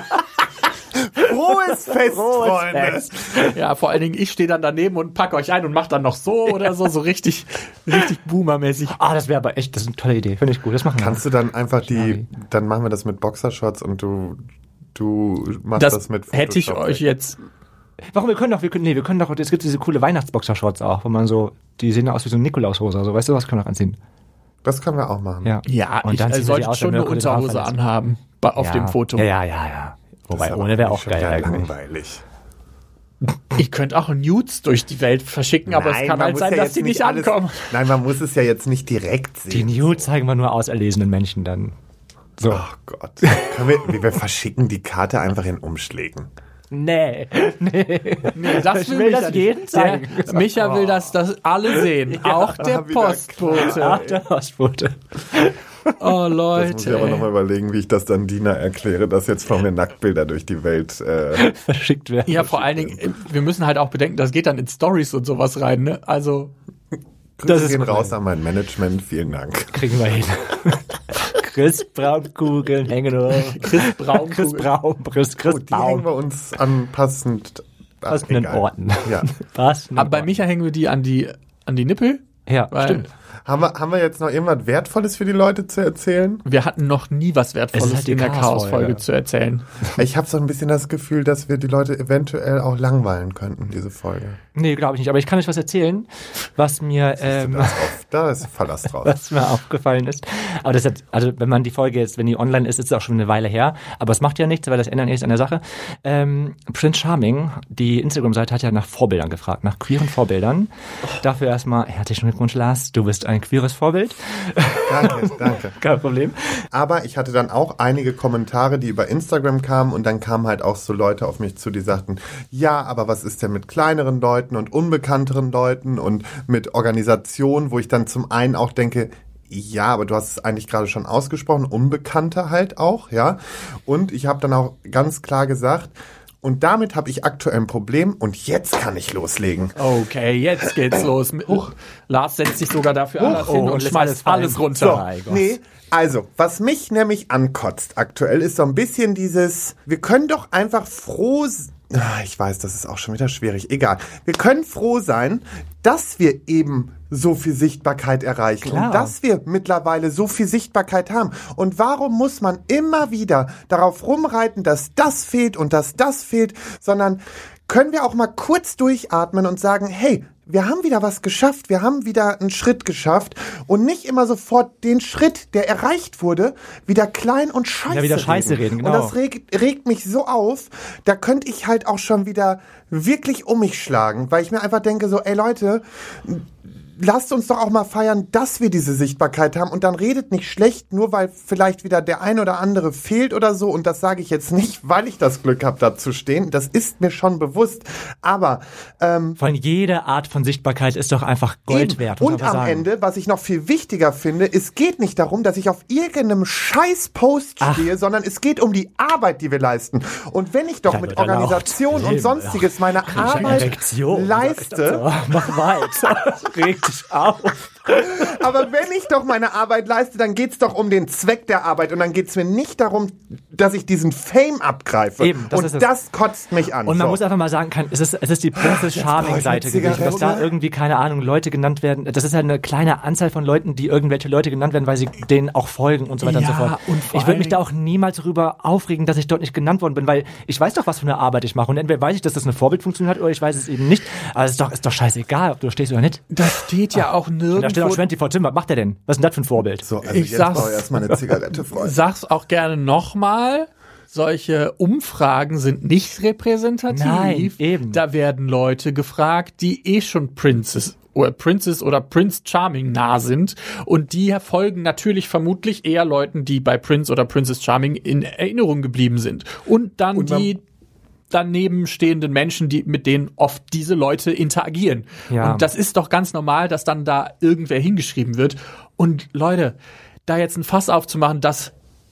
Frohes Fest, Freunde! Ja, vor allen Dingen, ich stehe dann daneben und packe euch ein und mach dann noch so oder so richtig boomermäßig. Ah, das wäre aber echt, das ist eine tolle Idee. Finde ich gut. Das machen wir. Kannst du dann einfach dann machen wir das mit Boxershorts und du machst das mit Photoshop. hätte ich euch jetzt. Warum? Wir können doch, es gibt diese coole Weihnachtsboxershorts auch, wo man so, die sehen aus wie so eine Nikolaushose, also weißt du, was können wir noch anziehen? Das können wir auch machen. Ja. Ja, Und dann ziehen wir die sollte aus, schon wenn eine Mirko den Rahmen Unterhose verlässt. anhaben auf dem Foto. Ja. Das Wobei, ist aber ohne wäre auch schon geil wieder eigentlich. langweilig. Ihr könnt auch Nudes durch die Welt verschicken, aber es kann man halt muss sein, ja dass jetzt die nicht alles- ankommen. Nein, man muss es ja jetzt nicht direkt Die sehen. Nude zeigen wir nur auserlesenen Menschen dann. So. Oh Gott. Wir verschicken die Karte einfach in Umschlägen. Nee. Das Ich will das jedem zeigen. Micha will, dass das alle sehen. Auch der wieder Postbote. Ach, der Postbote. Oh, Das muss ich aber Leute. nochmal überlegen, wie ich das dann Dina erkläre, dass jetzt von mir Nacktbilder durch die Welt Verschickt werden. Ja, vor allen Dingen, wir müssen halt auch bedenken, das geht dann in Stories und sowas rein, ne? Also, Grüße ist gehen okay. raus an mein Management. Vielen Dank. Kriegen wir hin. Chris Braunkugeln hängen hoch. Chris Braun. Chris Die hängen Braun. wir uns an Passenden egal. Orten. Ja. Passenden Aber bei Orten. Micha hängen wir die an die Nippel. Ja, Weil stimmt. Haben wir jetzt noch irgendwas Wertvolles für die Leute zu erzählen? Wir hatten noch nie was Es Wertvolles ist halt die in der Chaos-Folge. Chaos-Folge zu erzählen. Ich habe so ein bisschen das Gefühl, dass wir die Leute eventuell auch langweilen könnten, diese Folge. Nee, glaube ich nicht. Aber ich kann euch was erzählen, was mir, Da ist Verlass drauf. was mir aufgefallen ist. Aber das hat, also wenn man die Folge jetzt, wenn die online ist, ist es auch schon eine Weile her. Aber es macht ja nichts, weil das ändert nichts an der Sache. Prince Charming, die Instagram-Seite hat ja nach Vorbildern gefragt, nach queeren Vorbildern. Dafür erstmal herzlichen Glückwunsch, Lars. Du bist ein queeres Vorbild. Danke. Kein Problem. Aber ich hatte dann auch einige Kommentare, die über Instagram kamen und dann kamen halt auch so Leute auf mich zu, die sagten, ja, aber was ist denn mit kleineren Leuten und unbekannteren Leuten und mit Organisationen, wo ich dann zum einen auch denke, ja, aber du hast es eigentlich gerade schon ausgesprochen, Unbekannte halt auch, ja. Und ich habe dann auch ganz klar gesagt, und damit habe ich aktuell ein Problem und jetzt kann ich loslegen. Okay, jetzt geht's los. Lars setzt sich sogar dafür alles hin und lässt schmeißt alles fallen. runter. So. Nee, also, was mich nämlich ankotzt aktuell, ist so ein bisschen dieses, wir können doch einfach ich weiß, das ist auch schon wieder schwierig, egal. Wir können froh sein, dass wir eben so viel Sichtbarkeit erreichen Klar. und dass wir mittlerweile so viel Sichtbarkeit haben. Und warum muss man immer wieder darauf rumreiten, dass das fehlt und dass das fehlt, sondern können wir auch mal kurz durchatmen und sagen, hey, wir haben wieder was geschafft, wir haben wieder einen Schritt geschafft und nicht immer sofort den Schritt, der erreicht wurde, wieder klein und scheiße Ja, wieder Scheiße reden, genau. Und das regt mich so auf, da könnte ich halt auch schon wieder wirklich um mich schlagen, weil ich mir einfach denke so, ey Leute, lasst uns doch auch mal feiern, dass wir diese Sichtbarkeit haben und dann redet nicht schlecht, nur weil vielleicht wieder der ein oder andere fehlt oder so und das sage ich jetzt nicht, weil ich das Glück habe, da zu stehen, das ist mir schon bewusst, aber Vor allem jede Art von Sichtbarkeit ist doch einfach Gold eben. wert. muss Und man am sagen. Ende, was ich noch viel wichtiger finde, es geht nicht darum, dass ich auf irgendeinem Scheiß-Post stehe, sondern es geht um die Arbeit, die wir leisten. Und wenn ich doch Da mit wird erlaucht. Organisation und Himmel. sonstiges meine Ich hab eine Arbeit Erektion. leiste, So, mach weiter. Reg dich auf. aber wenn ich doch meine Arbeit leiste, dann geht's doch um den Zweck der Arbeit und dann geht's mir nicht darum, dass ich diesen Fame abgreife. Eben, das und ist es. das kotzt mich an. Und man So. muss einfach mal sagen, es ist die Princess Charming Seite brauche ich eine gewesen, dass da Zigarette. irgendwie, keine Ahnung, Leute genannt werden. Das ist ja eine kleine Anzahl von Leuten, die irgendwelche Leute genannt werden, weil sie denen auch folgen und so weiter und so Ja, fort. und vor Ich würde mich allem- da auch niemals darüber aufregen, dass ich dort nicht genannt worden bin, weil ich weiß doch, was für eine Arbeit ich mache. Und entweder weiß ich, dass das eine Vorbildfunktion hat oder ich weiß es eben nicht. Aber es ist doch scheißegal, ob du stehst oder nicht. Da steht ja auch Und da steht auch nirgendwo. 24 Tim, was macht der denn? Was ist denn das für ein Vorbild? So, also Ich jetzt sag's- brauche ich erstmal eine Zigarette, Freunde. Sag's auch gerne nochmal. Solche Umfragen sind nicht repräsentativ. Nein, eben. Da werden Leute gefragt, die eh schon Princess oder Prince Charming nah sind. Und die folgen natürlich vermutlich eher Leuten, die bei Prince oder Princess Charming in Erinnerung geblieben sind. Und dann Und man- die daneben stehenden Menschen, mit denen oft diese Leute interagieren. Ja. Und das ist doch ganz normal, dass dann da irgendwer hingeschrieben wird. Und Leute, da jetzt ein Fass aufzumachen, dass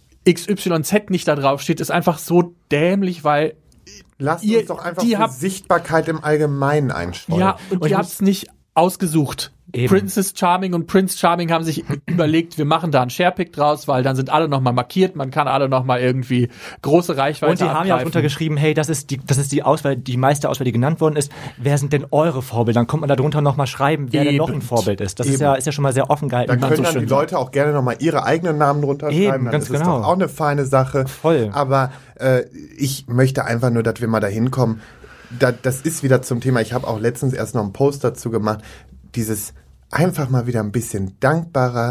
XYZ nicht da drauf steht, ist einfach so dämlich, weil Lasst Ihr- uns doch einfach die für habt- Sichtbarkeit im Allgemeinen einsteuern. ja, und ich ihr muss- habt's nicht ausgesucht. Eben. Princess Charming und Prince Charming haben sich überlegt, wir machen da einen Sharepick draus, weil dann sind alle nochmal markiert, man kann alle nochmal irgendwie große Reichweite Und die haben ja auch abgreifen. drunter geschrieben, hey, das ist die Auswahl, die meiste Auswahl, die genannt worden ist. Wer sind denn eure Vorbilder? Dann kommt man da drunter nochmal schreiben, wer denn noch ein Eben. Vorbild ist. Das ist Eben. ja schon mal sehr offen gehalten. Da wie man können so dann die schön Leute auch gerne nochmal ihre eigenen Namen drunter Eben, schreiben. Dann ganz ist es genau. doch auch eine feine Sache. Voll. Aber ich möchte einfach nur, dass wir mal dahin kommen. Das ist wieder zum Thema, ich habe auch letztens erst noch einen Post dazu gemacht, dieses einfach mal wieder ein bisschen dankbarer,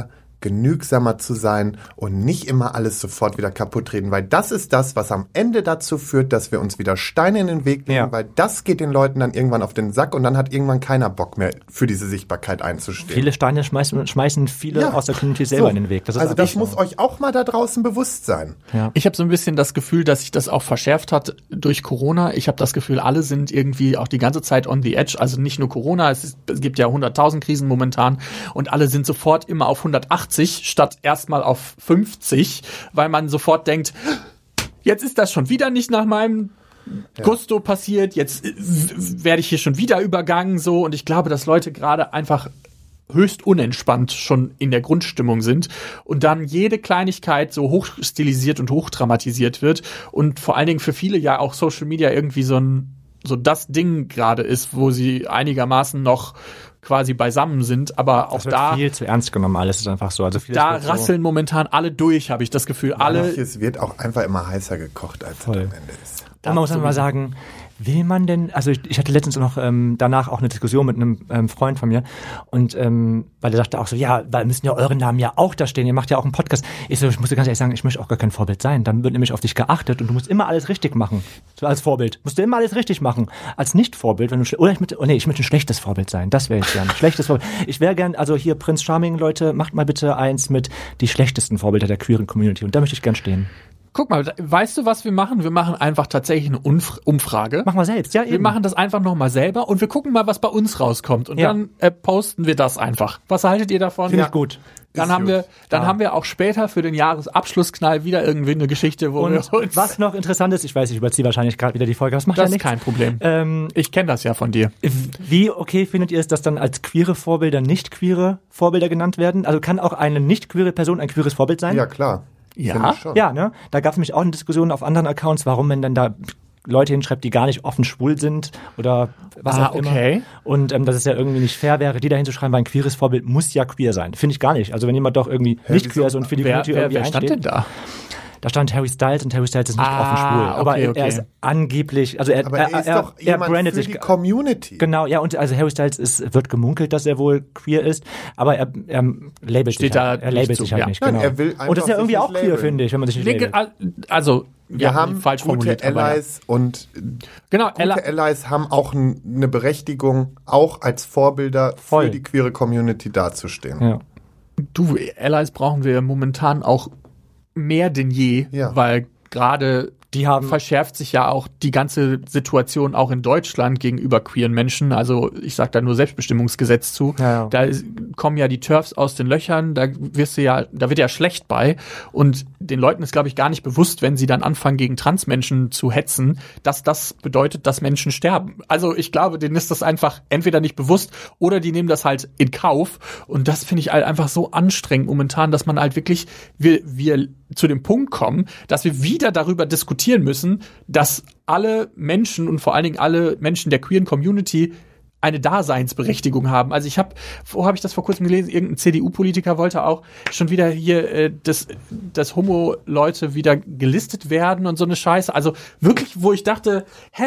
genügsamer zu sein und nicht immer alles sofort wieder kaputt reden, weil das ist das, was am Ende dazu führt, dass wir uns wieder Steine in den Weg legen, weil das geht den Leuten dann irgendwann auf den Sack und dann hat irgendwann keiner Bock mehr für diese Sichtbarkeit einzustehen. Viele Steine schmeißen viele aus der Community selber in den Weg. Das muss euch auch mal da draußen bewusst sein. Ja. Ich habe so ein bisschen das Gefühl, dass sich das auch verschärft hat durch Corona. Ich habe das Gefühl, alle sind irgendwie auch die ganze Zeit on the edge. Also nicht nur Corona, es gibt ja 100.000 Krisen momentan und alle sind sofort immer auf 180 statt erstmal auf 50, weil man sofort denkt, jetzt ist das schon wieder nicht nach meinem Gusto passiert, jetzt werde ich hier schon wieder übergangen, so. Und ich glaube, dass Leute gerade einfach höchst unentspannt schon in der Grundstimmung sind und dann jede Kleinigkeit so hochstilisiert und hochdramatisiert wird und vor allen Dingen für viele ja auch Social Media irgendwie so das Ding gerade ist, wo sie einigermaßen noch quasi beisammen sind, aber auch das wird da viel zu ernst genommen, alles ist einfach so. Also da rasseln momentan alle durch, habe ich das Gefühl. Es wird auch einfach immer heißer gekocht, als es am Ende ist. Und man muss dann mal sagen, will man denn, also ich hatte letztens noch danach auch eine Diskussion mit einem Freund von mir und weil er sagte auch so, ja, weil müssen ja eure Namen ja auch da stehen, ihr macht ja auch einen Podcast. Ich musste ganz ehrlich sagen, ich möchte auch gar kein Vorbild sein. Dann wird nämlich auf dich geachtet und du musst immer alles richtig machen. So als Vorbild. Musst du immer alles richtig machen. Als Nicht-Vorbild, wenn du ich möchte ein schlechtes Vorbild sein. Das wäre ich gern. Schlechtes Vorbild. Ich wäre gern, also hier Prince Charming, Leute, macht mal bitte eins mit die schlechtesten Vorbilder der queeren Community und da möchte ich gern stehen. Guck mal, weißt du, was wir machen? Wir machen einfach tatsächlich eine Umfrage. Mach mal selbst, ja eben. Wir machen das einfach nochmal selber und wir gucken mal, was bei uns rauskommt. Und dann posten wir das einfach. Was haltet ihr davon? Finde ich gut. Dann haben wir auch später für den Jahresabschlussknall wieder irgendwie eine Geschichte, wo wir uns... Was noch interessant ist, ich weiß, ich überziehe wahrscheinlich gerade wieder die Folge, das macht das ja nichts. Das ist kein Problem. Ich kenne das ja von dir. Wie okay findet ihr es, dass dann als queere Vorbilder nicht queere Vorbilder genannt werden? Also kann auch eine nicht queere Person ein queeres Vorbild sein? Ja, klar. Ja, ja, ne? Da gab es nämlich auch eine Diskussion auf anderen Accounts, warum man denn da Leute hinschreibt, die gar nicht offen schwul sind oder was auch immer. Und dass es ja irgendwie nicht fair wäre, die da hinzuschreiben, weil ein queeres Vorbild muss ja queer sein. Finde ich gar nicht. Also wenn jemand doch irgendwie nicht queer ist und für die Community irgendwie wer stand denn da? Da stand Harry Styles und Harry Styles ist nicht offen schwul. Aber er ist angeblich, also er ist doch jemand brandet für sich die Community. Genau, ja, und also Harry Styles wird gemunkelt, dass er wohl queer ist, aber er labelt sich halt. Er labelt sich halt nicht, genau. Er will einfach und das ist ja irgendwie auch queer, labeln. finde ich, wenn man sich nicht labelt. Also, wir haben falsch gute formuliert, Allies und genau, gute Allies haben auch eine Berechtigung, auch als Vorbilder für die queere Community dazustehen. Ja. Du, Allies brauchen wir momentan auch mehr denn je, weil gerade verschärft sich ja auch die ganze Situation auch in Deutschland gegenüber queeren Menschen. Also ich sag da nur Selbstbestimmungsgesetz zu. Ja. Da kommen ja die TERFs aus den Löchern, da wird ja schlecht bei. Und den Leuten ist, glaube ich, gar nicht bewusst, wenn sie dann anfangen, gegen Transmenschen zu hetzen, dass das bedeutet, dass Menschen sterben. Also ich glaube, denen ist das einfach entweder nicht bewusst oder die nehmen das halt in Kauf. Und das finde ich halt einfach so anstrengend momentan, dass man halt wirklich, wir zu dem Punkt kommen, dass wir wieder darüber diskutieren müssen, dass alle Menschen und vor allen Dingen alle Menschen der queeren Community eine Daseinsberechtigung haben. Also wo habe ich das vor kurzem gelesen? Irgendein CDU-Politiker wollte auch schon wieder hier, dass Homo-Leute wieder gelistet werden und so eine Scheiße. Also wirklich, wo ich dachte,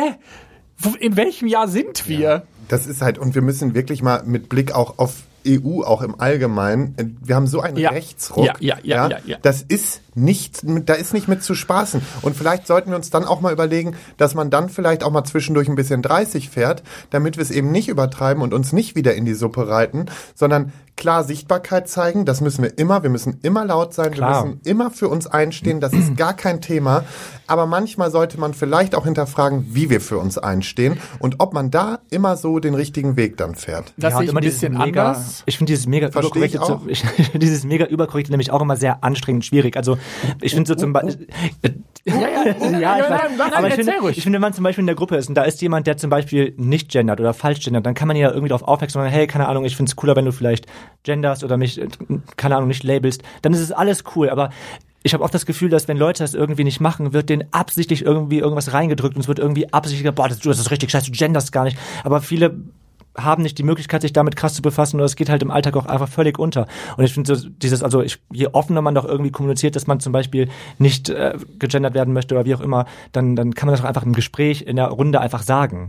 in welchem Jahr sind wir? Ja, das ist halt, und wir müssen wirklich mal mit Blick auch auf EU, auch im Allgemeinen, wir haben so einen Rechtsruck. Ja. Das ist da ist nicht mit zu spaßen. Und vielleicht sollten wir uns dann auch mal überlegen, dass man dann vielleicht auch mal zwischendurch ein bisschen 30 fährt, damit wir es eben nicht übertreiben und uns nicht wieder in die Suppe reiten, sondern klar Sichtbarkeit zeigen, das müssen wir müssen immer laut sein, Klar. wir müssen immer für uns einstehen, das ist gar kein Thema, aber manchmal sollte man vielleicht auch hinterfragen, wie wir für uns einstehen und ob man da immer so den richtigen Weg dann fährt. Das sehe ich ein bisschen anders. Ich finde dieses mega überkorrekte nämlich auch immer sehr anstrengend und schwierig. Also ich finde so zum Beispiel ich finde, wenn man zum Beispiel in der Gruppe ist und da ist jemand, der zum Beispiel nicht gendert oder falsch gendert, dann kann man ja irgendwie darauf aufmerksam machen, hey, keine Ahnung, ich finde es cooler, wenn du vielleicht genderst oder mich, keine Ahnung, nicht labelst, dann ist es alles cool, aber ich habe oft das Gefühl, dass wenn Leute das irgendwie nicht machen, wird denen absichtlich irgendwie irgendwas reingedrückt und es wird irgendwie absichtlich, das ist richtig scheiße, du genderst gar nicht, aber viele haben nicht die Möglichkeit, sich damit krass zu befassen oder es geht halt im Alltag auch einfach völlig unter. Und ich finde so je offener man doch irgendwie kommuniziert, dass man zum Beispiel nicht gegendert werden möchte oder wie auch immer, dann kann man das doch einfach im Gespräch, in der Runde einfach sagen.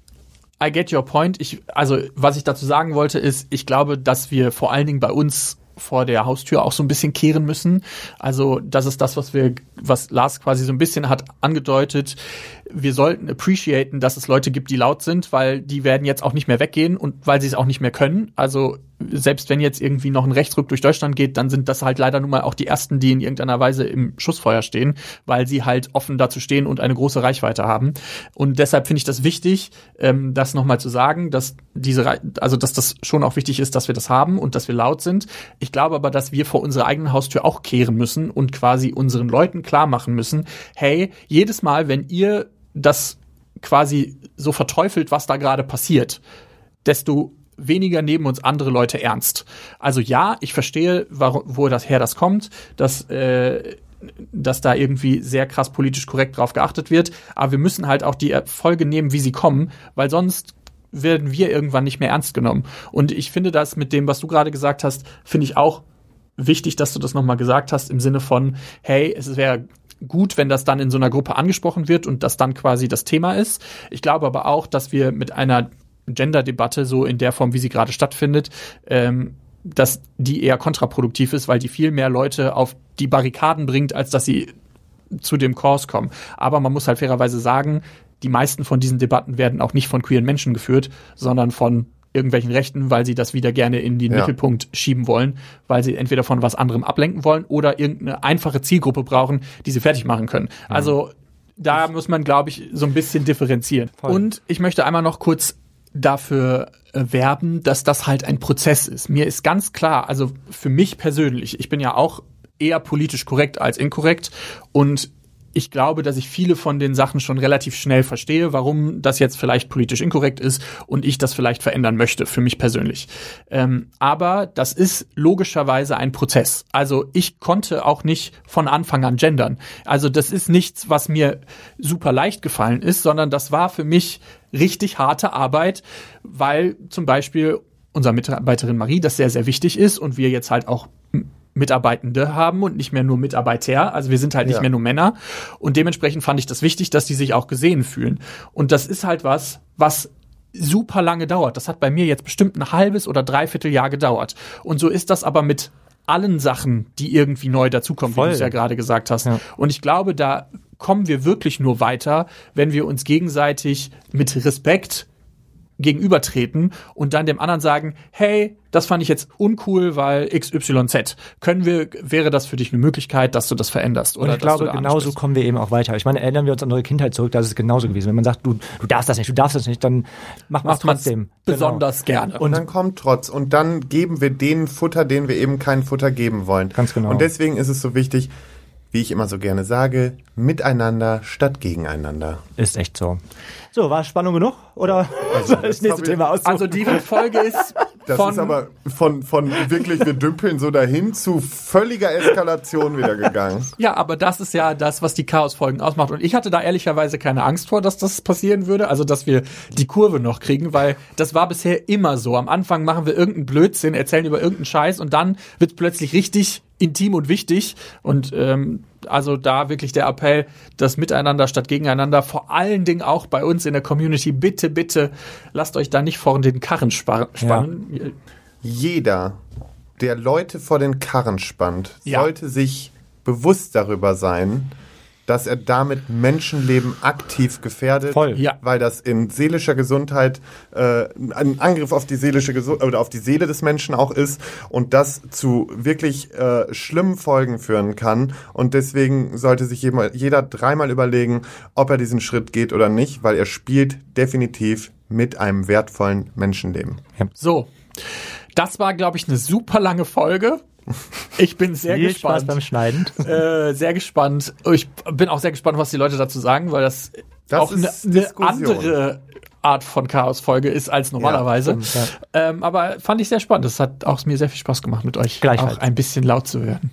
I get your point. Was ich dazu sagen wollte, ist, ich glaube, dass wir vor allen Dingen bei uns vor der Haustür auch so ein bisschen kehren müssen. Also das ist das, was Lars quasi so ein bisschen hat angedeutet. Wir sollten appreciaten, dass es Leute gibt, die laut sind, weil die werden jetzt auch nicht mehr weggehen und weil sie es auch nicht mehr können. Also selbst wenn jetzt irgendwie noch ein Rechtsruck durch Deutschland geht, dann sind das halt leider nun mal auch die Ersten, die in irgendeiner Weise im Schussfeuer stehen, weil sie halt offen dazu stehen und eine große Reichweite haben. Und deshalb finde ich das wichtig, das nochmal zu sagen, dass dass das schon auch wichtig ist, dass wir das haben und dass wir laut sind. Ich glaube aber, dass wir vor unserer eigenen Haustür auch kehren müssen und quasi unseren Leuten klar machen müssen, hey, jedes Mal, wenn ihr das quasi so verteufelt, was da gerade passiert, desto weniger nehmen uns andere Leute ernst. Also ja, ich verstehe, woher das kommt, dass da irgendwie sehr krass politisch korrekt drauf geachtet wird, aber wir müssen halt auch die Erfolge nehmen, wie sie kommen, weil sonst werden wir irgendwann nicht mehr ernst genommen. Und ich finde das mit dem, was du gerade gesagt hast, finde ich auch wichtig, dass du das nochmal gesagt hast, im Sinne von, hey, es wäre gut, wenn das dann in so einer Gruppe angesprochen wird und das dann quasi das Thema ist. Ich glaube aber auch, dass wir mit einer Gender-Debatte so in der Form, wie sie gerade stattfindet, dass die eher kontraproduktiv ist, weil die viel mehr Leute auf die Barrikaden bringt, als dass sie zu dem Kurs kommen. Aber man muss halt fairerweise sagen, die meisten von diesen Debatten werden auch nicht von queeren Menschen geführt, sondern von irgendwelchen Rechten, weil sie das wieder gerne in den Mittelpunkt schieben wollen, weil sie entweder von was anderem ablenken wollen oder irgendeine einfache Zielgruppe brauchen, die sie fertig machen können. Also da muss man, glaube ich, so ein bisschen differenzieren. Voll. Und ich möchte einmal noch kurz dafür werben, dass das halt ein Prozess ist. Mir ist ganz klar, also für mich persönlich, ich bin ja auch eher politisch korrekt als inkorrekt und ich glaube, dass ich viele von den Sachen schon relativ schnell verstehe, warum das jetzt vielleicht politisch inkorrekt ist und ich das vielleicht verändern möchte, für mich persönlich. Aber das ist logischerweise ein Prozess. Also ich konnte auch nicht von Anfang an gendern. Also das ist nichts, was mir super leicht gefallen ist, sondern das war für mich richtig harte Arbeit, weil zum Beispiel unserer Mitarbeiterin Marie das sehr, sehr wichtig ist und wir jetzt halt auch Mitarbeitende haben und nicht mehr nur Mitarbeiter. Also wir sind halt nicht mehr nur Männer. Und dementsprechend fand ich das wichtig, dass die sich auch gesehen fühlen. Und das ist halt was super lange dauert. Das hat bei mir jetzt bestimmt ein halbes oder dreiviertel Jahr gedauert. Und so ist das aber mit allen Sachen, die irgendwie neu dazukommen, wie du es ja gerade gesagt hast. Ja. Und ich glaube, da kommen wir wirklich nur weiter, wenn wir uns gegenseitig mit Respekt gegenübertreten und dann dem anderen sagen, hey, das fand ich jetzt uncool, weil XYZ. Wäre das für dich eine Möglichkeit, dass du das veränderst? Oder und ich glaube, genauso kommen wir eben auch weiter. Ich meine, erinnern wir uns an unsere Kindheit zurück, da ist es genauso gewesen. Wenn man sagt, du darfst das nicht, dann macht man es trotzdem. Besonders gerne. Und dann kommt Trotz. Und dann geben wir denen Futter, denen wir eben kein Futter geben wollen. Ganz genau. Und deswegen ist es so wichtig, wie ich immer so gerne sage, miteinander statt gegeneinander. Ist echt so. So, war Spannung genug? Oder soll das nächste Thema aussuchen? Also die Folge ist das ist aber von wirklich, wir dümpeln so dahin zu völliger Eskalation wieder gegangen. Ja, aber das ist ja das, was die Chaos-Folgen ausmacht. Und ich hatte da ehrlicherweise keine Angst vor, dass das passieren würde. Also, dass wir die Kurve noch kriegen, weil das war bisher immer so. Am Anfang machen wir irgendeinen Blödsinn, erzählen über irgendeinen Scheiß und dann wird es plötzlich richtig intim und wichtig. Und also da wirklich der Appell, das Miteinander statt Gegeneinander, vor allen Dingen auch bei uns in der Community, bitte, bitte, lasst euch da nicht vor den Karren spannen. Ja. Jeder, der Leute vor den Karren spannt, sollte sich bewusst darüber sein, dass er damit Menschenleben aktiv gefährdet, weil das in seelischer Gesundheit ein Angriff auf die seelische Gesundheit oder auf die Seele des Menschen auch ist und das zu wirklich schlimmen Folgen führen kann. Und deswegen sollte sich jeder dreimal überlegen, ob er diesen Schritt geht oder nicht, weil er spielt definitiv mit einem wertvollen Menschenleben. Ja. So, das war, glaube ich, eine super lange Folge. Ich bin sehr gespannt. Viel Spaß beim Schneiden. Sehr gespannt. Ich bin auch sehr gespannt, was die Leute dazu sagen, weil das auch eine andere Art von Chaos-Folge ist als normalerweise. Ja, stimmt, ja. Aber fand ich sehr spannend. Es hat auch mir sehr viel Spaß gemacht, mit euch auch ein bisschen laut zu werden.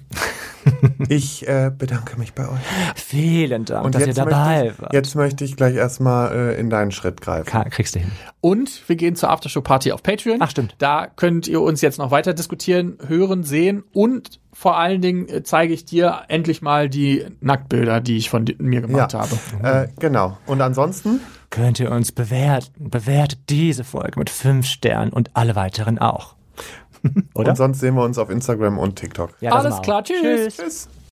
Ich bedanke mich bei euch. Vielen Dank, dass ihr dabei wart. Jetzt möchte ich gleich erstmal in deinen Schritt greifen. Kriegst du hin. Und wir gehen zur Aftershow-Party auf Patreon. Ach, stimmt. Da könnt ihr uns jetzt noch weiter diskutieren, hören, sehen und vor allen Dingen zeige ich dir endlich mal die Nacktbilder, die ich von mir gemacht habe. Genau. Und ansonsten könnt ihr uns bewerten. Bewertet diese Folge mit 5 Sternen und alle weiteren auch. Oder? Und sonst sehen wir uns auf Instagram und TikTok. Ja, das Alles sind wir auch. klar, tschüss. Tschüss.